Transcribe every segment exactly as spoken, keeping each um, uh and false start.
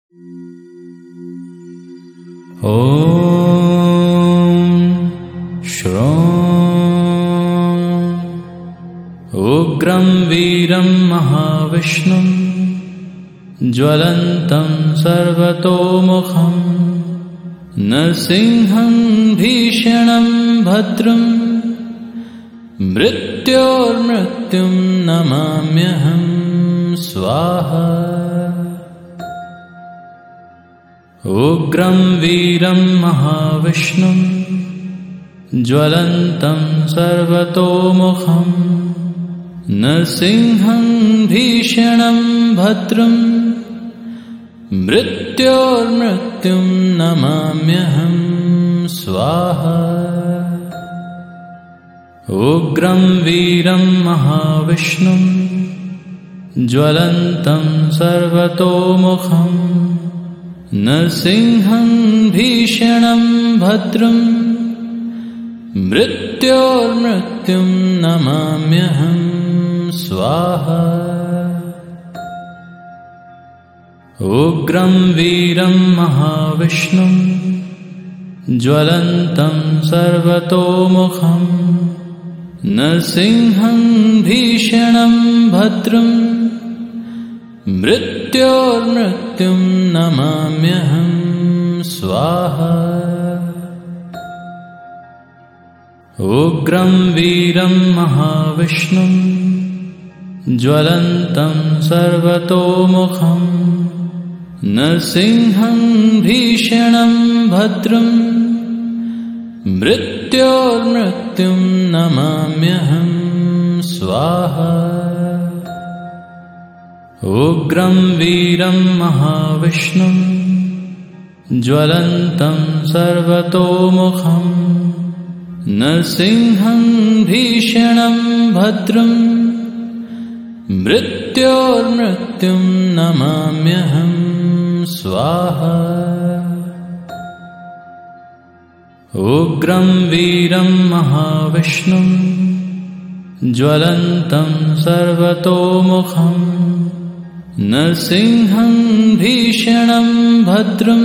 उग्रं वीरं महाविष्णुं ज्वलन्तं सर्वतोमुखं नृसिंहं भीषणं भद्रं मृत्योर्मृत्युं नमाम्यहं स्वाहा। उग्रं वीरं महाविष्णुं ज्वलन्तं सर्वतोमुखं नृसिंहं भीषणं भद्रं मृत्योर्मृत्युं नमाम्यहं स्वाहा। उग्रं वीरं महाविष्णुं ज्वलन्तं सर्वतोमुखं नृसिंहं भीषणं भद्रं मृत्योर्मृत्युं नमाम्यहं स्वाहा। उग्रं वीरं महाविष्णुं ज्वलन्तं सर्वतोमुखं नृसिंहं भीषणं भद्रं मृत्योर्मृत्युं नमाम्यहं स्वाहा। उग्रं वीरं महाविष्णुं ज्वलन्तं सर्वतोमुखं नृसिंहं भीषणं भद्रं मृत्योर्मृत्युं नमाम्यहं स्वाहा। उग्रं वीरं महाविष्णुं ज्वलन्तं सर्वतोमुखं नृसिंहं भीषणं भद्रं मृत्योर्मृत्युं नमाम्यहं स्वाहा। उग्रं वीरं महाविष्णुं ज्वलन्तं सर्वतोमुखं नृसिंहं भीषणं भद्रं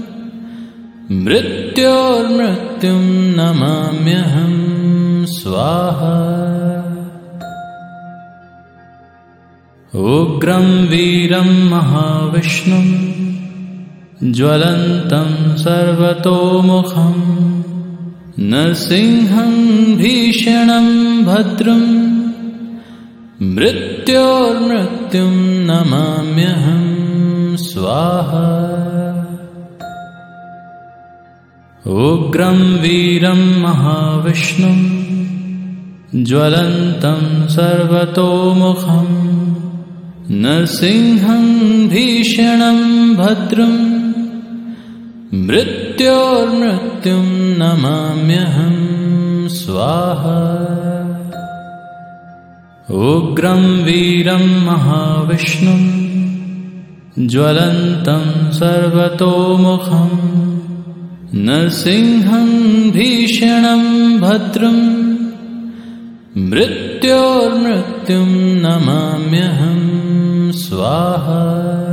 मृत्योर्मृत्युं नमाम्यहं स्वाहा। उग्रं वीरं महाविष्णुं ज्वलन्तं सर्वतोमुखं नृसिंहं भीषणं भद्रं मृत्योर्मृत्युं नमाम्यहं स्वाहा। उग्रं वीरं महाविष्णुं ज्वलन्तं सर्वतोमुखं नृसिंहं भीषणं भद्रं मृत्योर्मृत्युं नमाम्यहं स्वाहा। उग्रं वीरं महाविष्णुं ज्वलन्तं सर्वतोमुखं नृसिंहं भीषणं भद्रं मृत्योर्मृत्युं नमाम्यहं स्वाहा।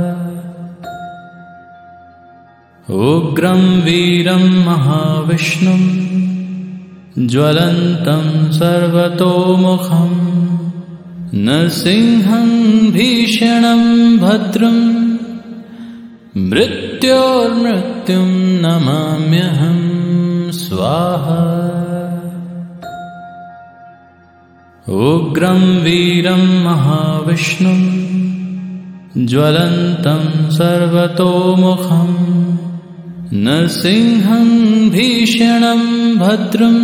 उग्रं वीरं महाविष्णुं ज्वलन्तं सर्वतोमुखं नृसिंहं भीषणं भद्रं मृत्योर्मृत्युं नमाम्यहं स्वाहा। उग्रं वीरं महाविष्णुं ज्वलन्तं सर्वतोमुखं नृसिंहं भीषणं भद्रं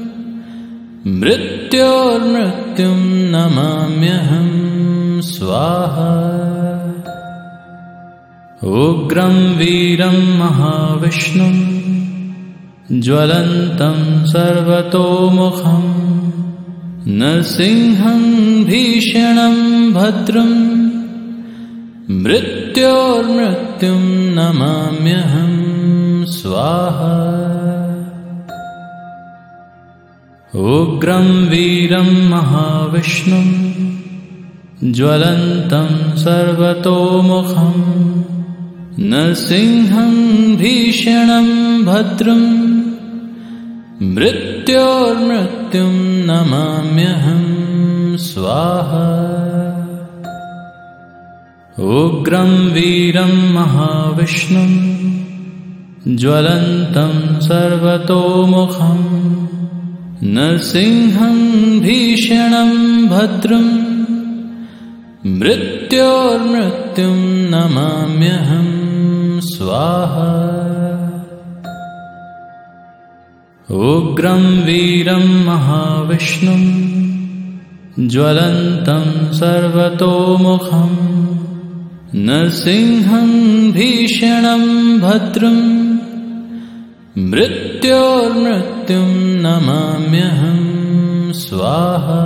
मृत्योर्मृत्युं नमाम्यहं स्वाहा। उग्रं वीरं महाविष्णुं ज्वलन्तं सर्वतोमुखं नृसिंहं भीषणं भद्रं मृत्योर्मृत्युं नमाम्यहं स्वाहा। उग्रं वीरं महाविष्णुं ज्वलन्तं सर्वतोमुखं नृसिंहं भीषणं भद्रं मृत्योर्मृत्युं नमाम्यहं स्वाहा। उग्रं वीरं महाविष्णुं ज्वलन्तं सर्वतोमुखं नृसिंहं भीषणं भद्रं मृत्योर्मृत्युं नमाम्यहं स्वाहा। उग्रं वीरं महाविष्णुं ज्वलन्तं सर्वतोमुखं नृसिंहं भीषणं भद्रं मृत्योर्मृत्युं नमाम्यहं स्वाहा।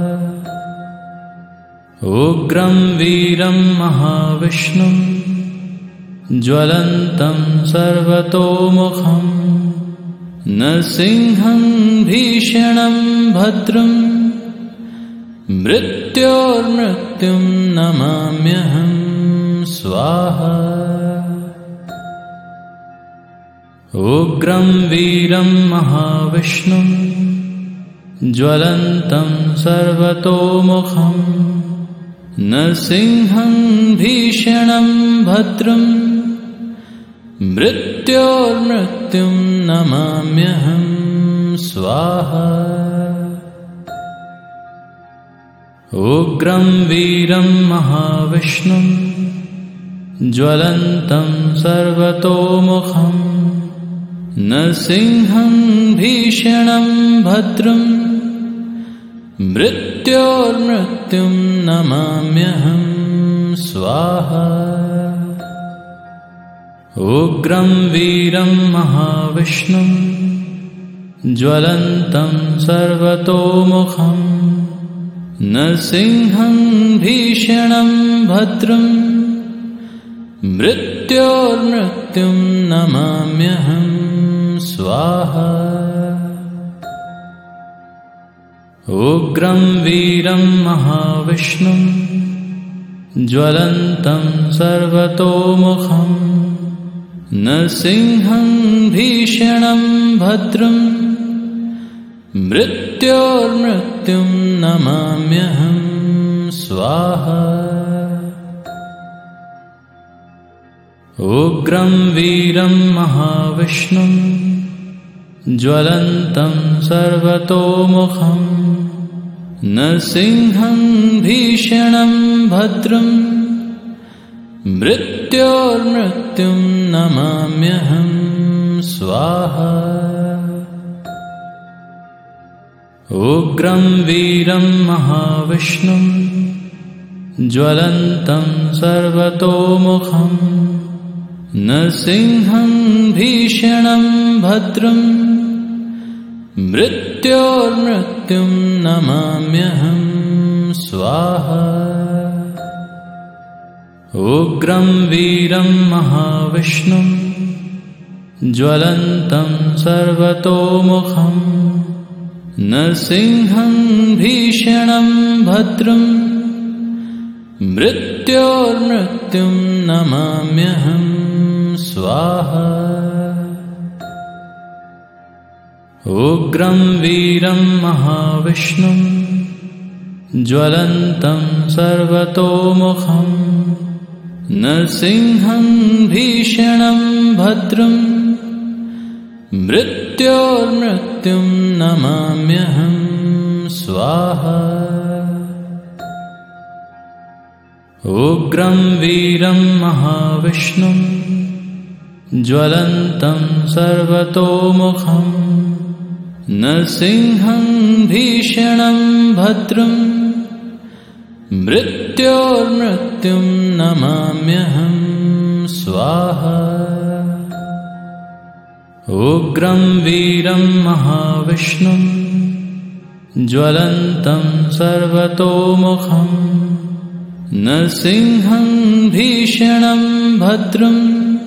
उग्रं वीरं महाविष्णुं ज्वलन्तं सर्वतोमुखं नृसिंहं भीषणं भद्रं मृत्योर्मृत्युं नमाम्यहं स्वाहा। उग्रं वीरं महाविष्णुं ज्वलन्तं सर्वतोमुखं नृसिंहं भीषणं भद्रं मृत्योर्मृत्युं नमाम्यहं स्वाहा। उग्रं वीरं महाविष्णुं ज्वलन्तं सर्वतोमुखं नृसिंहं भीषणं भद्रं मृत्योर्मृत्युं नमाम्यहं स्वाहा। उग्रं वीरं महाविष्णुं ज्वलन्तं सर्वतोमुखं नृसिंहं भीषणं भद्रं मृत्योर्मृत्युं नमाम्यहं स्वाहा। उग्रं वीरं महाविष्णुं ज्वलन्तं सर्वतोमुखं नृसिंहं भीषणं भद्रं मृत्योर्मृत्युं नमाम्यहं स्वाहा। उग्रं वीरं महाविष्णुं ज्वलन्तं सर्वतोमुखं नृसिंहं भीषणं भद्रं मृत्योर्मृत्युं नमाम्यहं स्वाहा। उग्रं वीरं महाविष्णुं ज्वलन्तं सर्वतोमुखं नृसिंहं भीषणं भद्रं मृत्योर्मृत्युं नमाम्यहं स्वाहा। उग्रं वीरं महाविष्णुं ज्वलन्तं सर्वतोमुखं नृसिंहं भीषणं भद्रं मृत्योर्मृत्युं नमाम्यहं स्वाहा। उग्रं वीरं महाविष्णुं ज्वलन्तं सर्वतोमुखं नृसिंहं भीषणं भद्रं मृत्योर्मृत्युं नमाम्यहं स्वाहा। उग्रं वीरं महाविष्णुं ज्वलन्तं सर्वतोमुखं नृसिंहं भीषणं भद्रं मृत्योर्मृत्युं नमाम्यहं स्वाहा। उग्रं वीरं महाविष्णुं ज्वलन्तं सर्वतोमुखं नृसिंहं भीषणं भद्रं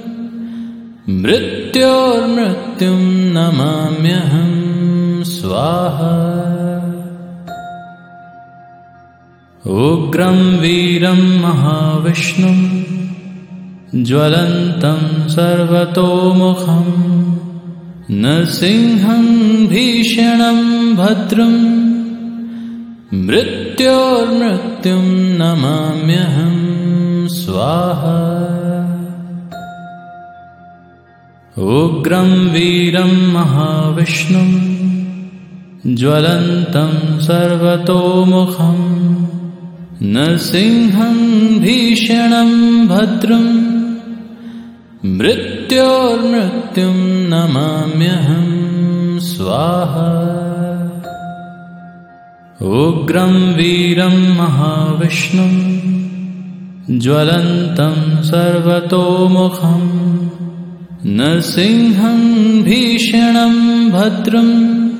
मृत्योर्मृत्युं नमाम्यहं स्वाहा। उग्रं वीरं महाविष्णुं ज्वलन्तं सर्वतोमुखं नृसिंहं भीषणं भद्रं मृत्योर्मृत्युं नमाम्यहं स्वाहा। उग्रं वीरं महाविष्णुं ज्वलन्तं सर्वतोमुखं नृसिंहं भीषणं भद्रं मृत्योर्मृत्युं नमाम्यहं स्वाहा। उग्रं वीरं महाविष्णुं ज्वलन्तं सर्वतोमुखं नृसिंहं भीषणं भद्रं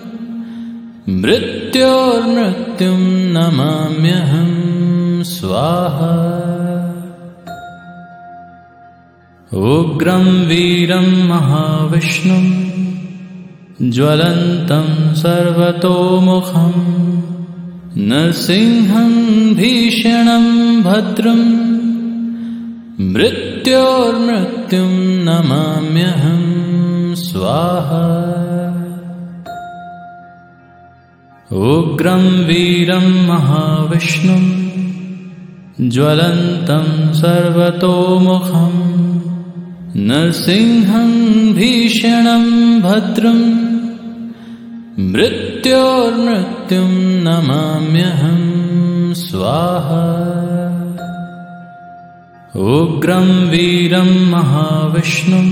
मृत्योर्मृत्युं नमाम्यहं स्वाहा। उग्रं वीरं महाविष्णुं ज्वलन्तं सर्वतोमुखं नृसिंहं भीषणं भद्रं मृत्योर्मृत्युं नमाम्यहं स्वाहा। उग्रं वीरं महाविष्णुं ज्वलन्तं सर्वतोमुखं नृसिंहं भीषणं भद्रं मृत्योर्मृत्युं नमाम्यहं स्वाहा। उग्रं वीरं महाविष्णुं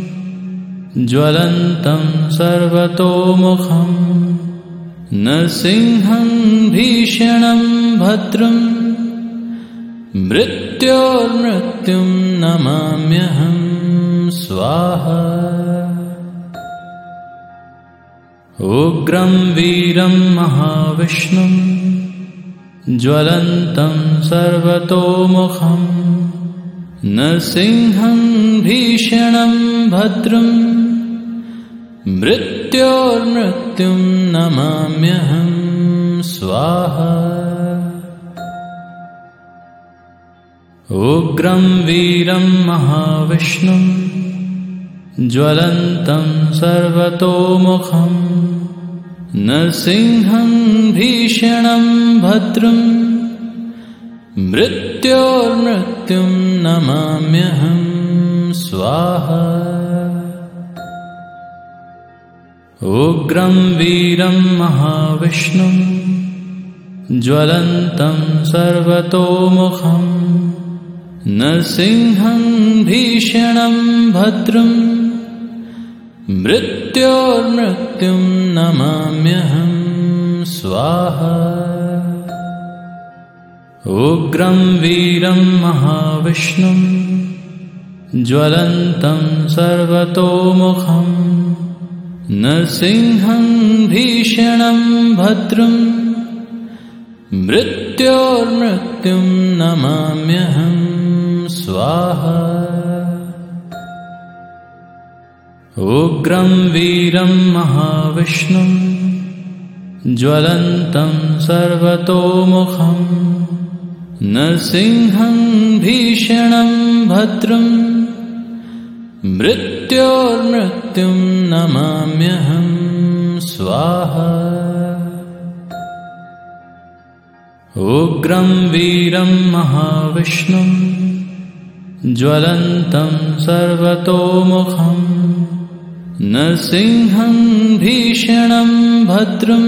ज्वलन्तं सर्वतोमुखं नृसिंहं भीषणं भद्रं मृत्योर्मृत्युं नमाम्यहं स्वाहा। उग्रं वीरं महाविष्णुं ज्वलन्तं सर्वतोमुखं नृसिंहं भीषणं भद्रं मृत्योर्मृत्युं नमाम्यहं स्वाहा। उग्रं वीरं महाविष्णुं ज्वलन्तं सर्वतोमुखं नृसिंहं भीषणं भद्रं मृत्योर्मृत्युं नमाम्यहं स्वाहा। उग्रं वीरं महाविष्णुं ज्वलन्तं सर्वतोमुखं नृसिंहं भीषणं भद्रं मृत्योर्मृत्युं नमाम्यहं स्वाहा। उग्रं वीरं महाविष्णुं ज्वलन्तं सर्वतोमुखं नृसिंहं भीषणं भद्रं मृत्योर्मृत्युं नमाम्यहं स्वाहा। उग्रं वीरं महाविष्णुं ज्वलन्तं सर्वतोमुखं नृसिंहं भीषणं भद्रं मृत्योर्मृत्युं नमाम्यहं स्वाहा। उग्रं वीरं महाविष्णुं ज्वलन्तं सर्वतोमुखं नृसिंहं भीषणं भद्रं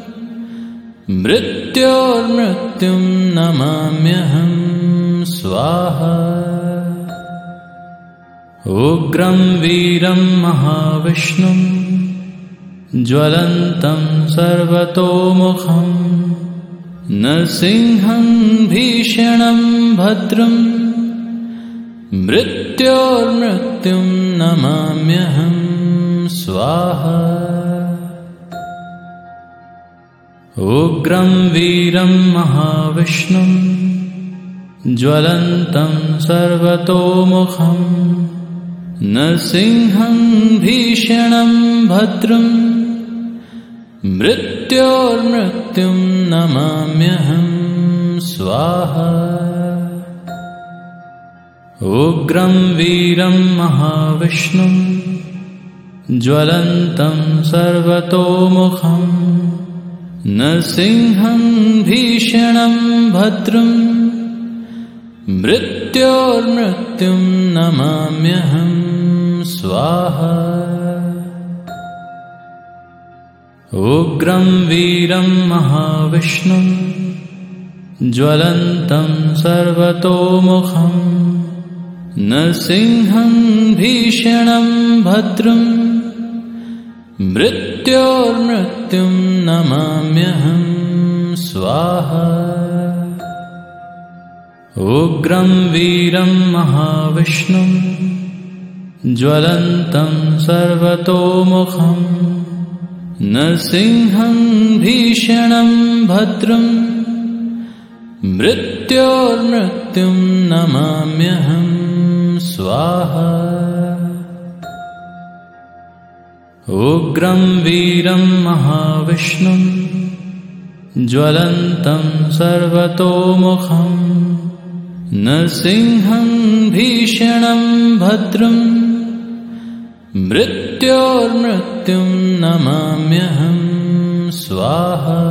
मृत्योर्मृत्युं नमाम्यहं स्वाहा। उग्रं वीरं महाविष्णुं ज्वलन्तं सर्वतोमुखं नृसिंहं भीषणं भद्रं मृत्योर्मृत्युं नमाम्यहं स्वाहा। उग्रं वीरं महाविष्णुं ज्वलन्तं सर्वतोमुखं नृसिंहं भीषणं भद्रं मृत्योर्मृत्युं नमाम्यहं स्वाहा। उग्रं वीरं महाविष्णुं ज्वलन्तं सर्वतोमुखं नृसिंहं भीषणं भद्रं मृत्योर्मृत्युं नमाम्यहं स्वाहा। उग्रं वीरं महाविष्णुं ज्वलन्तं सर्वतोमुखं नृसिंहं भीषणं भद्रं मृत्योर्मृत्युं नमाम्यहं स्वाहा। उग्रं वीरं महाविष्णुं ज्वलन्तं सर्वतोमुखं नृसिंहं भीषणं भद्रं मृत्योर्मृत्युं नमाम्यहं स्वाहा। उग्रं वीरं महाविष्णुं ज्वलन्तं सर्वतोमुखं नृसिंहं भीषणं भद्रं मृत्योर्मृत्युं नमाम्यहं स्वाहा।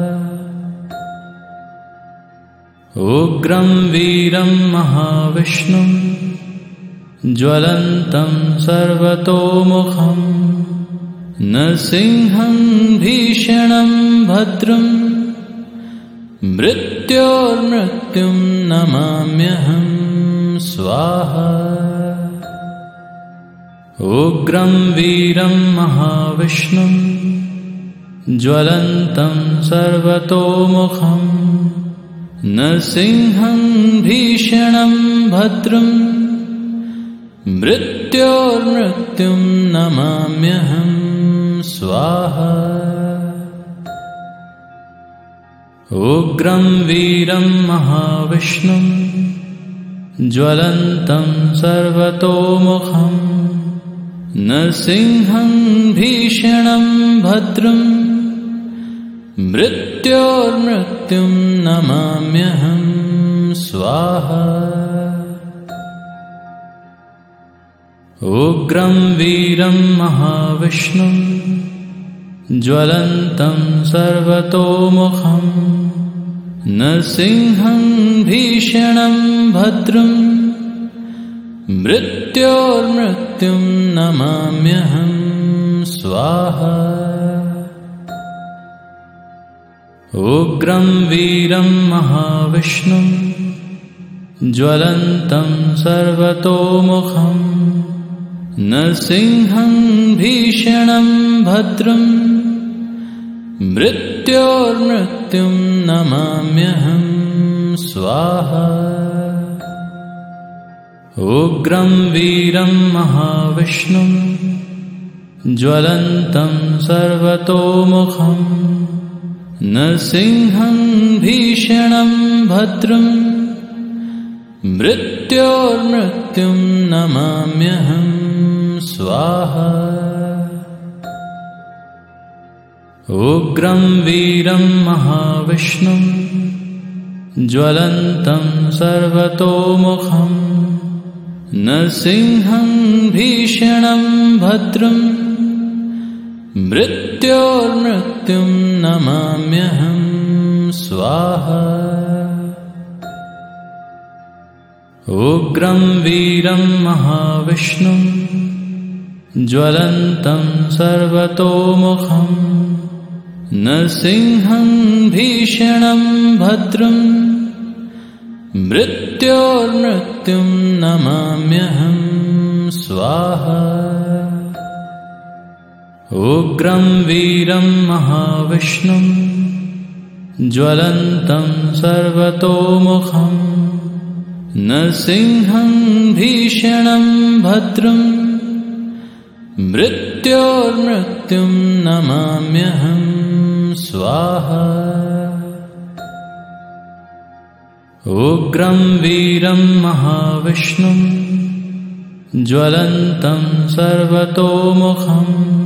उग्रं वीरं महाविष्णुं ज्वलन्तं सर्वतोमुखं नृसिंहं भीषणं भद्रं मृत्योर्मृत्युं नमाम्यहं स्वाहा। उग्रं वीरं महाविष्णुं ज्वलन्तं सर्वतोमुखं नृसिंहं भीषणं भद्रं मृत्योर्मृत्युं नमाम्यहं स्वाहा। उग्रं वीरं महाविष्णुं ज्वलन्तं सर्वतोमुखं नृसिंहं भीषणं भद्रं मृत्योर्मृत्युं नमाम्यहं स्वाहा। उग्रं वीरं महाविष्णुं ज्वलन्तं सर्वतोमुखं नृसिंहं भीषणं भद्रं मृत्योर्मृत्युं नमाम्यहं स्वाहा। उग्रं वीरं महाविष्णुं ज्वलन्तं सर्वतोमुखं नृसिंहं भीषणं भद्रं मृत्योर्मृत्युं नमाम्यहं स्वाहा। उग्रं वीरं महाविष्णुं ज्वलन्तं सर्वतोमुखं नृसिंहं भीषणं भद्रं मृत्योर्मृत्युं नमाम्यहं स्वाहा। उग्रं वीरं महाविष्णुं ज्वलन्तं सर्वतोमुखं नृसिंहं भीषणं भद्रं मृत्योर्मृत्युं नमाम्यहं स्वाहा। उग्रं वीरं महाविष्णुं ज्वलन्तं सर्वतोमुखं नृसिंहं भीषणं भद्रं मृत्योर्मृत्युं नमाम्यहं स्वाहा। उग्रं वीरं महाविष्णुं ज्वलन्तं सर्वतोमुखं नृसिंहं भीषणं भद्रं मृत्योर्मृत्युं नमाम्यहं स्वाहा। उग्रं वीरं महाविष्णुं ज्वलन्तं सर्वतोमुखं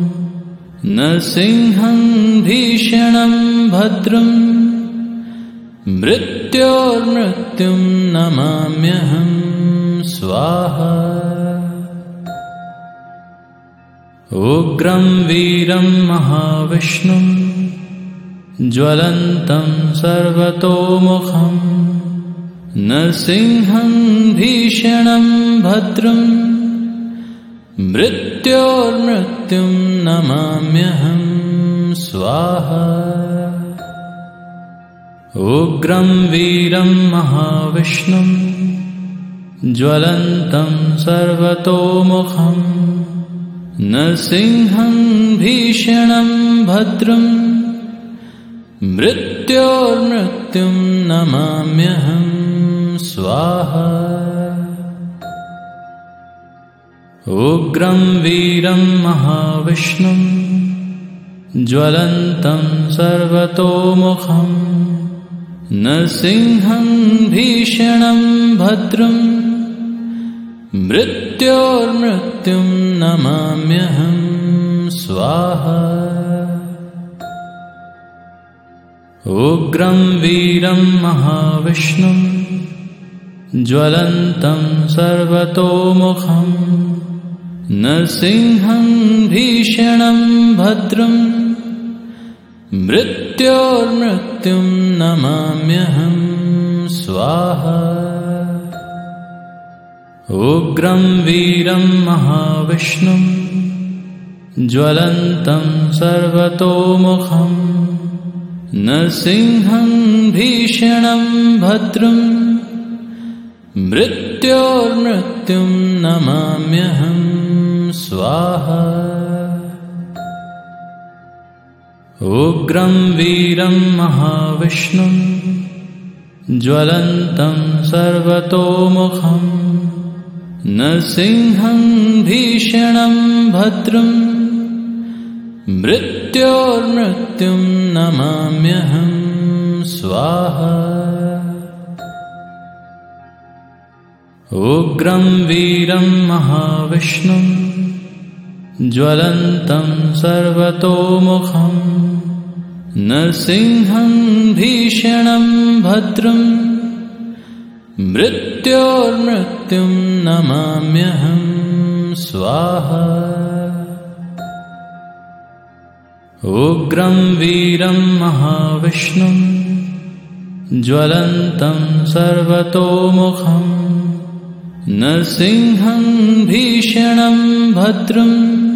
नृसिंहं भीषणं भद्रं मृत्योर्मृत्युं नमाम्यहं स्वाहा उग्रं वीरं महाविष्णुं ज्वलन्तं सर्वतोमुखं नरसिंहं भीषणं भद्रं मृत्योर्मृत्युं नमाम्यहं स्वाहा उग्रं वीरं महाविष्णुं ज्वलन्तं सर्वतोमुखं नरसिंहं भीषणं भद्रं मृत्योर्मृत्युं नमाम्यहं स्वाहा उग्रं वीरं महाविष्णुं ज्वलन्तं सर्वतोमुखं नरसिंहं भीषणं भद्रं मृत्योर्मृत्युं नमाम्यहं स्वाहा उग्रं वीरं महाविष्णुं ज्वलन्तं सर्वतोमुखं नरसिंहं भीषणं भद्रं मृत्योर्मृत्युं नमाम्यहं स्वाहा उग्रं वीरं महाविष्णुं ज्वलन्तं सर्वतोमुखं नरसिंहं भीषणं भद्रं मृत्योर्मृत्युं नमाम्यहं स्वाहा उग्रं वीरं महाविष्णुं ज्वलन्तं सर्वतोमुखं नरसिंहं भीषणं भद्रं मृत्योर्मृत्युं नमाम्यहं स्वाहा उग्रं वीरं महाविष्णुं ज्वलन्तं सर्वतोमुखं नरसिंहं भीषणं भद्रं मृत्योर्मृत्युं नमाम्यहं स्वाहा उग्रं वीरं महाविष्णुं ज्वलन्तं सर्वतोमुखं नरसिंहं भीषणं भद्रं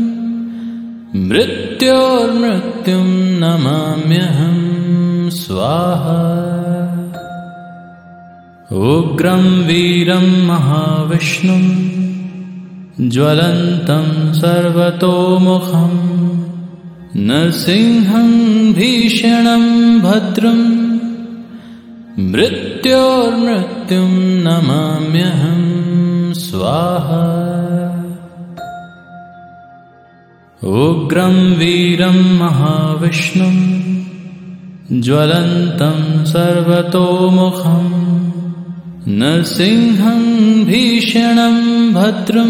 मृत्योर्मृत्युं नमाम्यहं स्वाहा उग्रं वीरं महाविष्णुं ज्वलन्तं सर्वतोमुखं नरसिंहं भीषणं भद्रं मृत्योर्मृत्युं नमाम्यहं स्वाहा उग्रं वीरं महाविष्णुं ज्वलन्तं सर्वतोमुखं नरसिंहं भीषणं भद्रं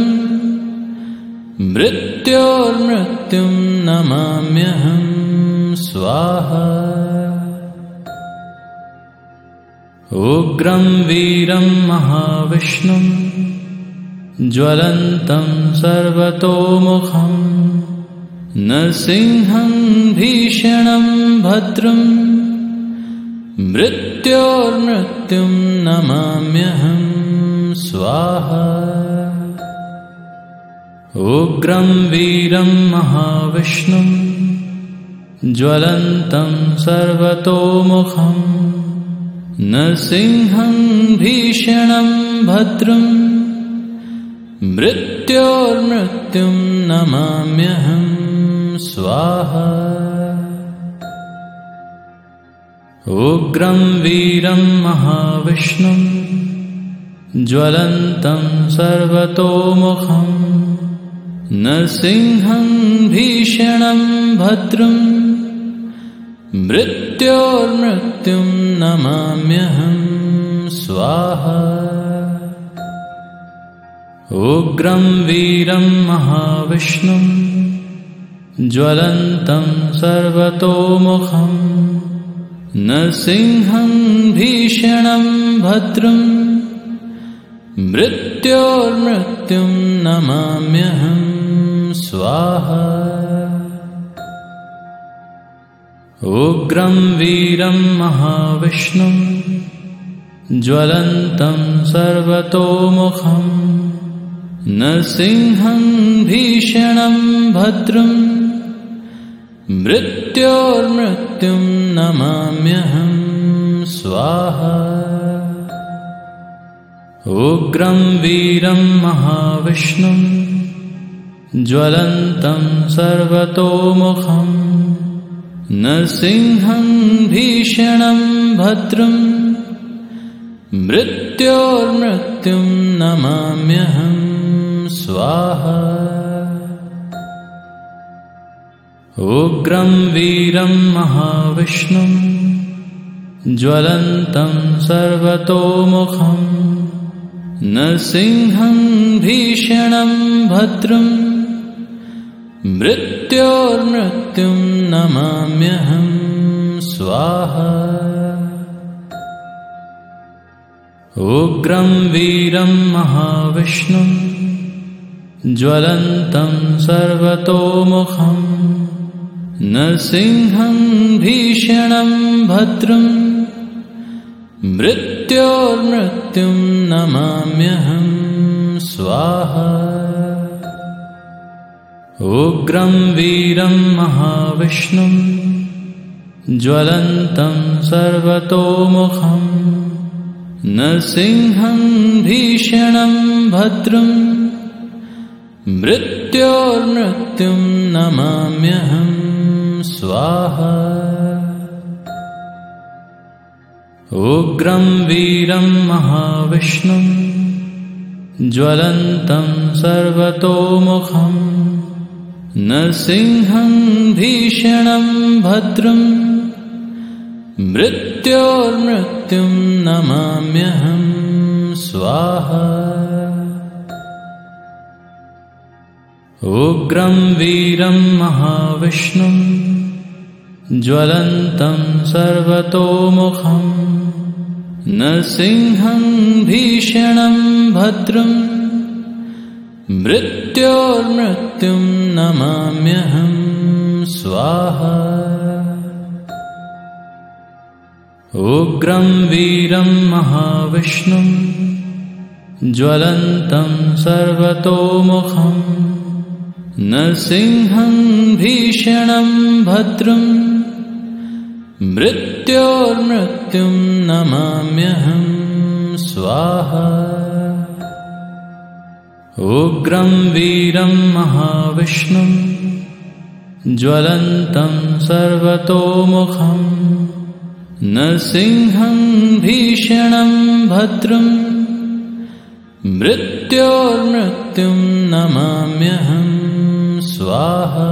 मृत्योर्मृत्युं नमाम्यहं स्वाहा उग्रं वीरं महाविष्णुं ज्वलन्तं सर्वतोमुखं नरसिंहं भीषणं भद्रं मृत्योर्मृत्युं नमाम्यहं स्वाहा उग्रं वीरं महाविष्णुं ज्वलन्तं सर्वतोमुखं नरसिंहं भीषणं भद्रं मृत्योर्मृत्युं नमाम्यहं स्वाहा उग्रं वीरं महाविष्णुं ज्वलन्तं सर्वतोमुखं नरसिंहं भीषणं भद्रं मृत्योर्मृत्युं नमाम्यहं स्वाहा उग्रं वीरं महाविष्णुं ज्वलन्तं सर्वतोमुखं नरसिंहं भीषणं भद्रं मृत्योर्मृत्युं नमाम्यहं स्वाहा। उग्रं वीरं महाविष्णुं ज्वलन्तं सर्वतोमुखं नरसिंहं भीषणं भद्रं मृत्योर्मृत्युं नमाम्यहं स्वाहा। उग्रं वीरं महाविष्णुं ज्वलन्तं सर्वतोमुखं नरसिंहं भीषणं भद्रं मृत्योर्मृत्युं नमाम्यहं स्वाहा। उग्रं वीरं महाविष्णुं ज्वलन्तं सर्वतोमुखं नरसिंहं भीषणं भद्रं मृत्योर्मृत्युं नमाम्यहं स्वाहा। उग्रं वीरं महाविष्णुं ज्वलन्तं सर्वतोमुखं नरसिंहं भीषणं भद्रं मृत्योर्मृत्युं नमाम्यहं स्वाहा। उग्रं वीरं महाविष्णुं ज्वलन्तं सर्वतोमुखं नरसिंहं भीषणं भद्रं मृत्योर्मृत्युं नमाम्यहं स्वाहा। उग्रं वीरं महाविष्णुं ज्वलन्तं सर्वतोमुखं नरसिंहं भीषणं भद्रं मृत्योर्मृत्युं नमाम्यहं स्वाहा। उग्रं वीरं महाविष्णुं ज्वलन्तं सर्वतोमुखं नरसिंहं भीषणं भद्रं मृत्योर्मृत्युं नमाम्यहं स्वाहा। उग्रं वीरं महाविष्णुं ज्वलन्तं सर्वतोमुखं नरसिंहं भीषणं भद्रं मृत्योर्मृत्युं नमाम्यहं स्वाहा। उग्रं वीरं महाविष्णुं ज्वलन्तं सर्वतोमुखं नरसिंहं भीषणं भद्रं मृत्योर्मृत्युं नमाम्यहं स्वाहा।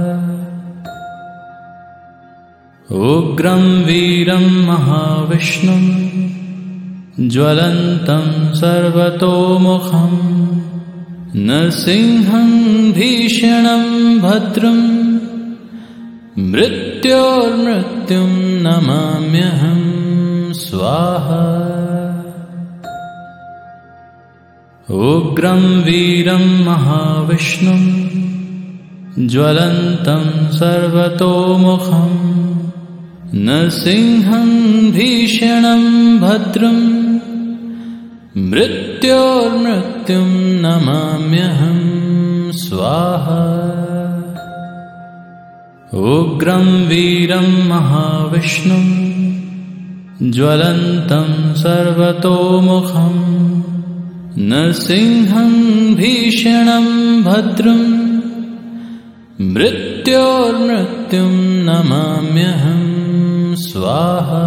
उग्रं वीरं महाविष्णुं ज्वलन्तं सर्वतोमुखं नरसिंहं भीषणं भद्रं मृत्योर्मृत्युं नमाम्यहं स्वाहा। उग्रं वीरं महाविष्णुं ज्वलन्तं सर्वतोमुखं नरसिंहं भीषणं भद्रं मृत्योर्मृत्युं नमाम्यहं स्वाहा। उग्रं वीरं महाविष्णुं ज्वलन्तं सर्वतोमुखं नरसिंहं भीषणं भद्रं मृत्योर्मृत्युं नमाम्यहं स्वाहा।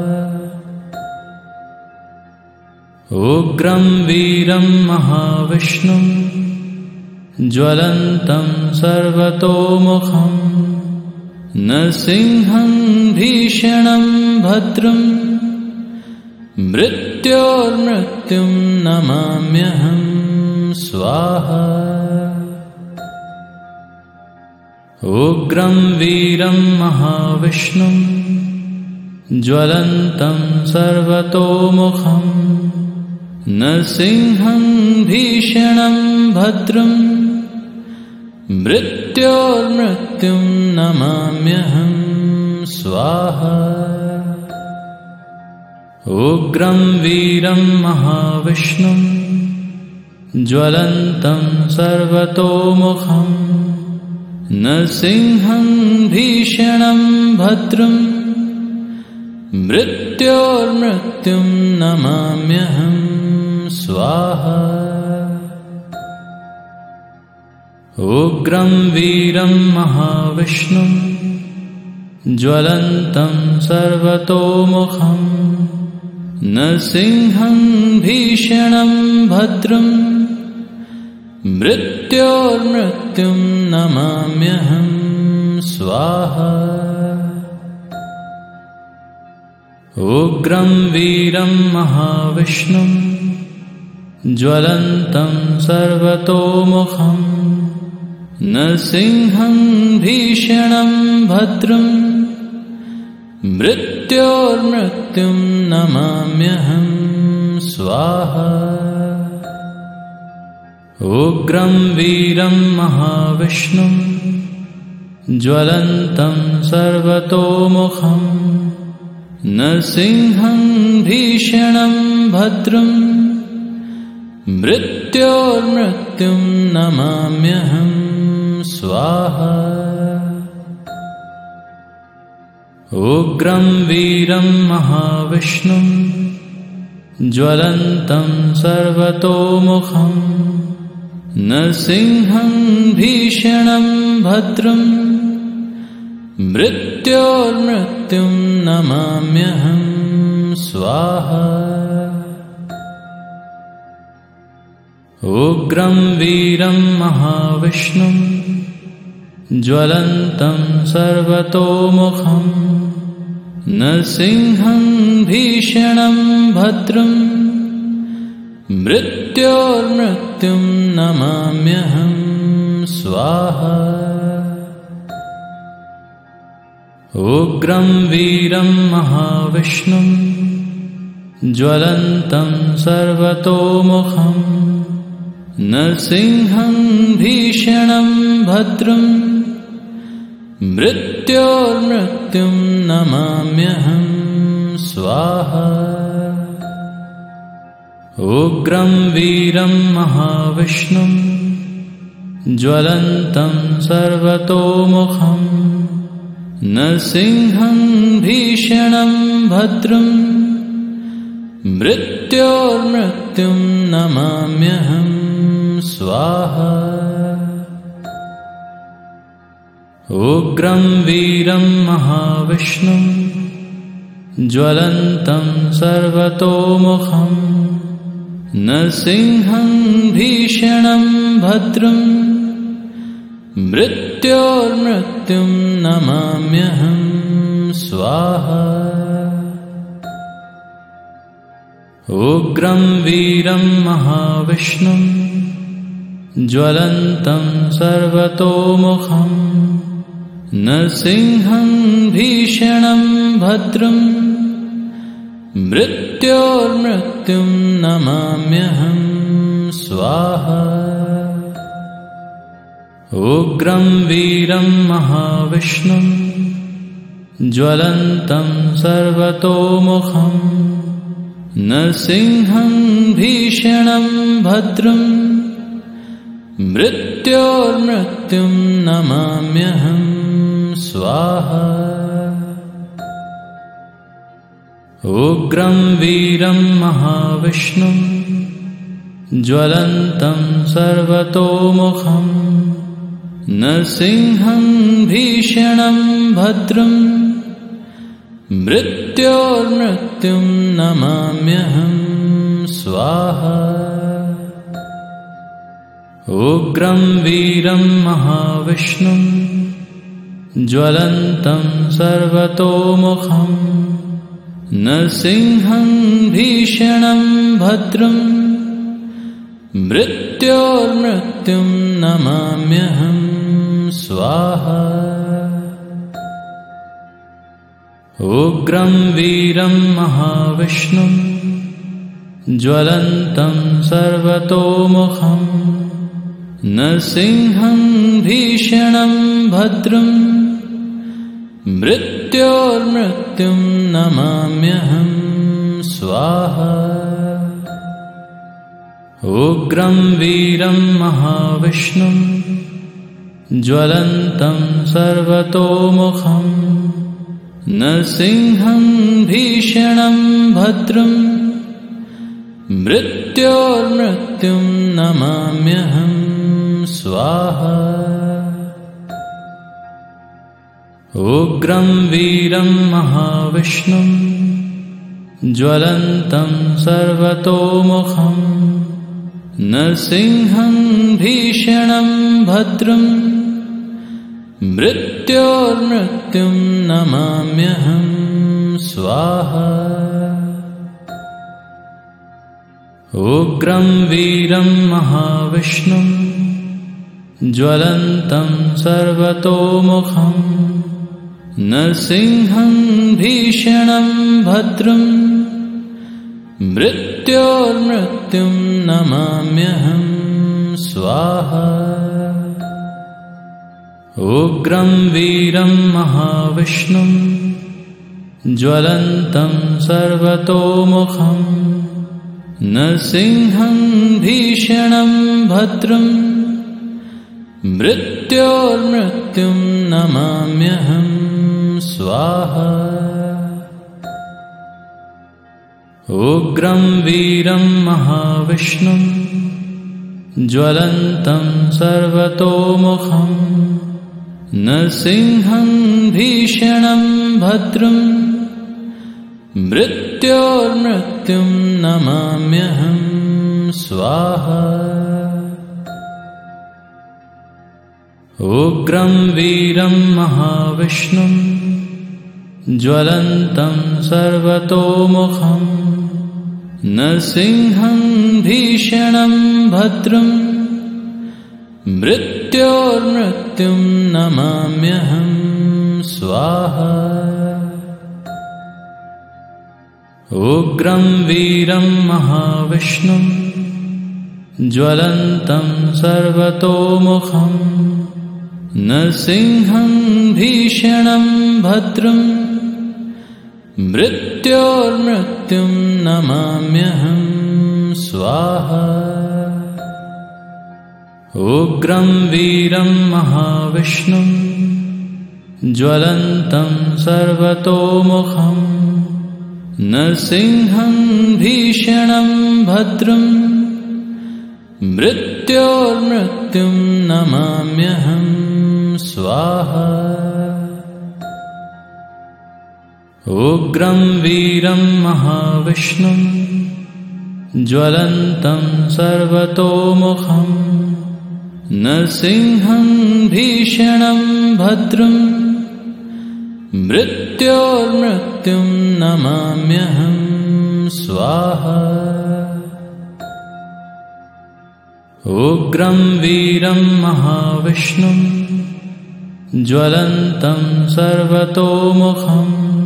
उग्रं वीरं महाविष्णुं ज्वलन्तं सर्वतोमुखं नरसिंहं भीषणं भद्रं मृत्योर्मृत्युं नमाम्यहं स्वाहा। उग्रं वीरं महाविष्णुं ज्वलन्तं सर्वतोमुखं नरसिंहं भीषणं भद्रं मृत्योर्मृत्युं नमाम्यहं स्वाहा। उग्रं वीरं महाविष्णुं ज्वलन्तं सर्वतोमुखं नरसिंहं भीषणं भद्रं मृत्योर्मृत्युं नमाम्यहं स्वाहा। उग्रं वीरं महाविष्णुं ज्वलन्तं सर्वतोमुखं नरसिंहं भीषणं भद्रं मृत्योर्मृत्युं नमाम्यहं स्वाहा। उग्रं वीरं महाविष्णुं ज्वलन्तं सर्वतोमुखं नरसिंहं भीषणं भद्रं मृत्योर्मृत्युं नमाम्यहं स्वाहा। उग्रं वीरं महाविष्णुं ज्वलन्तं सर्वतोमुखं नरसिंहं भीषणं भद्रं मृत्योर्मृत्युं नमाम्यहं स्वाहा। उग्रं वीरं महाविष्णुं ज्वलन्तं सर्वतोमुखं नरसिंहं भीषणं भद्रं मृत्योर्मृत्युं नमाम्यहं स्वाहा। उग्रं वीरं महाविष्णुं ज्वलन्तं सर्वतोमुखं नरसिंहं भीषणं भद्रं मृत्योर्मृत्युं नमाम्यहं स्वाहा। उग्रं वीरं महाविष्णुं ज्वलन्तं सर्वतोमुखं नरसिंहं भीषणं भद्रं मृत्योर्मृत्युं नमाम्यहं स्वाहा। उग्रं वीरं महाविष्णुं ज्वलन्तं सर्वतोमुखं नरसिंहं भीषणं भद्रं मृत्योर्मृत्युं नमाम्यहं स्वाहा। उग्रं वीरं महाविष्णुं ज्वलन्तं सर्वतोमुखं नरसिंहं भीषणं भद्रं मृत्योर्मृत्युं नमाम्यहं स्वाहा। उग्रं वीरं महाविष्णुं ज्वलन्तं सर्वतोमुखं नरसिंहं भीषणं भद्रं मृत्योर्मृत्युं नमाम्यहं स्वाहा। उग्रं वीरं महाविष्णुं ज्वलन्तं सर्वतोमुखं नरसिंहं भीषणं भद्रं मृत्योर्मृत्युं नमाम्यहं स्वाहा। उग्रं वीरं महाविष्णुं ज्वलन्तं सर्वतोमुखं नरसिंहं भीषणं भद्रं मृत्योर्मृत्युं नमाम्यहं स्वाहा। उग्रं वीरं महाविष्णुं ज्वलन्तं सर्वतोमुखं नरसिंहं भीषणं भद्रं मृत्योर्मृत्युं नमाम्यहं स्वाहा। उग्रं वीरं महाविष्णुं ज्वलन्तं सर्वतोमुखं नृसिंहं भीषणं भद्रं मृत्योर्मृत्युं नमाम्यहं स्वाहा। उग्रं वीरं महाविष्णुं ज्वलन्तं सर्वतोमुखं नृसिंहं भीषणं भद्रं मृत्योर्मृत्युं नमाम्यहं स्वाहा। उग्रं वीरं महाविष्णुं ज्वलन्तं सर्वतोमुखं नृसिंहं भीषणं भद्रं मृत्योर्मृत्युं नमाम्यहं स्वाहा। उग्रं वीरं महाविष्णुं ज्वलन्तं सर्वतोमुखं नृसिंहं भीषणं भद्रं मृत्योर्मृत्युं नमाम्यहं स्वाहा। उग्रं वीरं महाविष्णुं ज्वलन्तं सर्वतोमुखं नृसिंहं भीषणं भद्रं मृत्योर्मृत्युं नमाम्यहं स्वाहा। उग्रं वीरं महाविष्णुं ज्वलन्तं सर्वतोमुखं नृसिंहं भीषणं भद्रं मृत्योर्मृत्युं नमाम्यहं स्वाहा। उग्रं वीरं महाविष्णुं ज्वलन्तं सर्वतोमुखं नृसिंहं भीषणं भद्रं मृत्योर्मृत्युं नमाम्यहं स्वाहा। उग्रं वीरं महाविष्णुं ज्वलन्तं सर्वतोमुखं नृसिंहं भीषणं भद्रं मृत्योर्मृत्युं नमाम्यहं स्वाहा। उग्रं वीरं महाविष्णुं ज्वलन्तं सर्वतोमुखं नृसिंहं भीषणं भद्रं मृत्योर्मृत्युं नमाम्यहं स्वाहा। उग्रं वीरं महाविष्णुं ज्वलन्तं सर्वतोमुखं नृसिंहं भीषणं भद्रं मृत्योर्मृत्युं नमाम्यहं स्वाहा। उग्रं वीरं महाविष्णुं ज्वलन्तं सर्वतोमुखं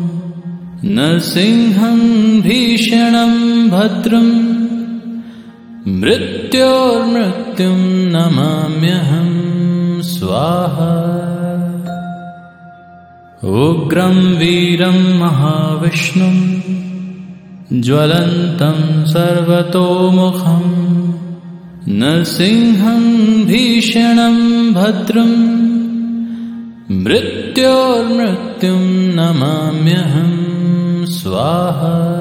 नृसिंहं भीषणं भद्रं मृत्योर्मृत्युं नमाम्यहं स्वाहा। उग्रं वीरं महाविष्णुं ज्वलन्तं सर्वतोमुखं नृसिंहं भीषणं भद्रं मृत्योर्मृत्युं नमाम्यहं स्वाहा।